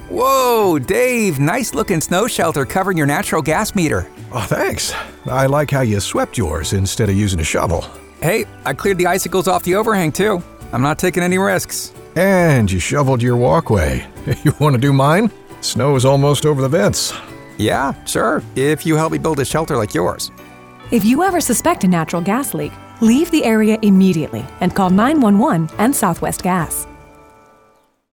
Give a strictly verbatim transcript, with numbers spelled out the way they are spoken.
Whoa, Dave, nice looking snow shelter covering your natural gas meter. Oh, thanks. I like how you swept yours instead of using a shovel. Hey, I cleared the icicles off the overhang too. I'm not taking any risks. And you shoveled your walkway. You want to do mine? Snow's almost over the vents. Yeah, sure, if you help me build a shelter like yours. If you ever suspect a natural gas leak, leave the area immediately and call nine one one and Southwest Gas.